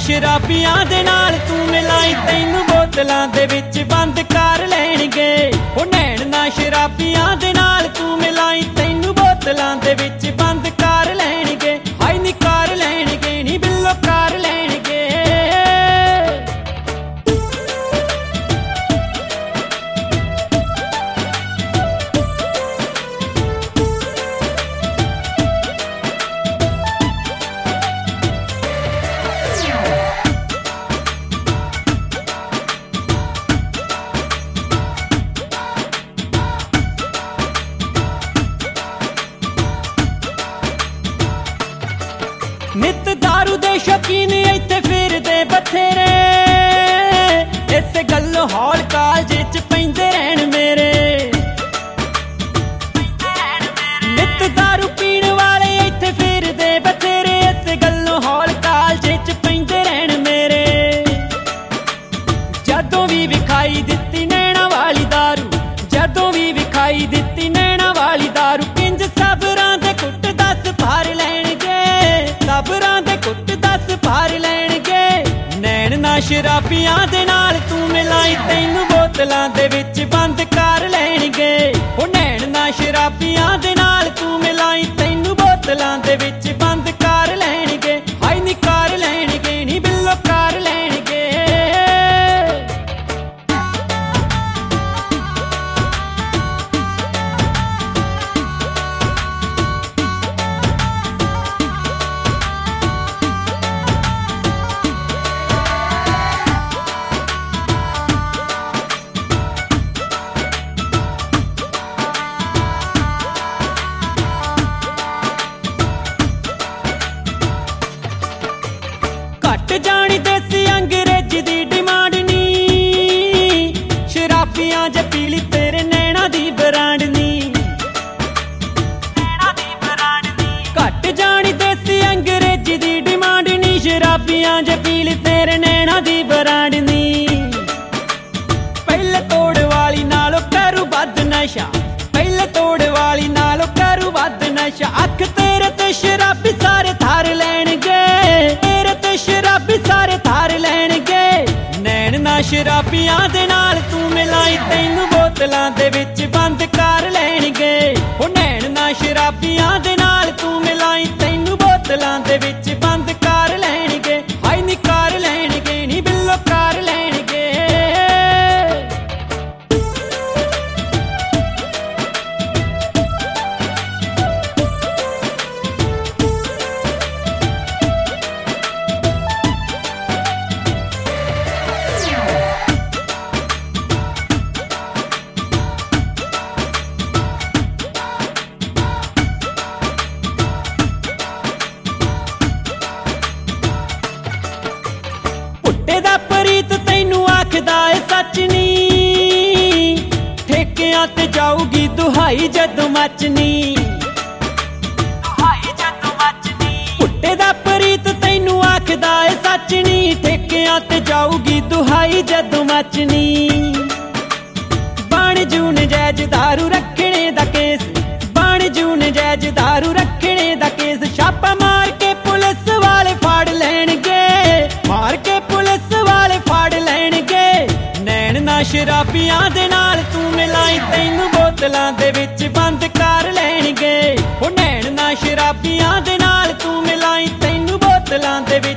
शराबियां दे नाल तू मिलाई तैनू बोतलां दे विच बंद कर लैणगे। ओ नैण ना शराबियां दे नाल तू मिलाई तैनू बोतलां दे विच बंद कर लैणगे। हाय नी कर लैणगे नी बिल्लो कर लैणगे। नित दारू दे शौकीन इत्थे फिरदे बथेरे, इस गल्लों हॉल कालजे च पैंदे रहन मेरे। नित दारू पीण वाले इत्थे फिरदे बथेरे, इस गल्लों हॉल कालजे च पैंदे रहन मेरे। जदों भी विखाई दित्ती नैना वाली दारू, जदों भी विखाई दित्ती नैना वाली दारू, किंज सबरां दे कुट 10 भर लैणगे। सबरां दे कुट 10 भर लैणगे। नैण ना शराबियां दे नाल तू मिलाई तैनू बोतलां दे विच बंद कर लैणगे। ओ नैण ना शराबियां दे नाल तू मिलाई तैनू बोतलां दे विच बंद कर लैणगे। हाय नी कर लैणगे नी बिल्लो कर लैणगे। घट जानी देसी अंग्रेजी दी डिमांड नी, शराबियां ज पीली तेरे नैना दी ब्रांड नी। घट जानी देसी अंग्रेजी दी डिमांड नी, शराबियां ज पीली तेरे नैना दी ब्रांड नी। पहले तोड़ वाली नालों करू वध नशा, पहले तोड़ वाली नालों करू वध नशा। अख तेरे ते शराबी सारे थार लैणगे, तेरे ते शराबी सारे थार लैणगे। नैण ना शराबियां दे नाल तू मिलाई तैनू बोतलां दे विच बंद कर लैणगे। ओ नैण ना शराबियां दे नाल तू मिलाई तैनू बोतलां दे विच बंद कर लैणगे। हाय नी कर लैणगे नी बिल्लो कर लैणगे। पुट्टे दा प्रीत तैनू आखदा ए सच नी, ठेकियां ते जाऊगी दुहाई जदों मचनी। पुट्टे दा प्रीत तैनू आखदा ए सच नी, ठेकियां ते जाऊगी दुहाई जदों मचनी। बण जून जैज दारू रखने दा केस, बण जून जैज दारू रखने दा केस। छापा मार के पुलिस वाले फाड़ लैणगे, मार के पुलिस वाले फाड़ लैणगे। नैण ना शराबियां दे नाल तू मिलाई तैनू बोतलां दे विच बंद कर लैणगे। ओ नैण ना शराबियां दे नाल तू मिलाई तैनू बोतलां दे विच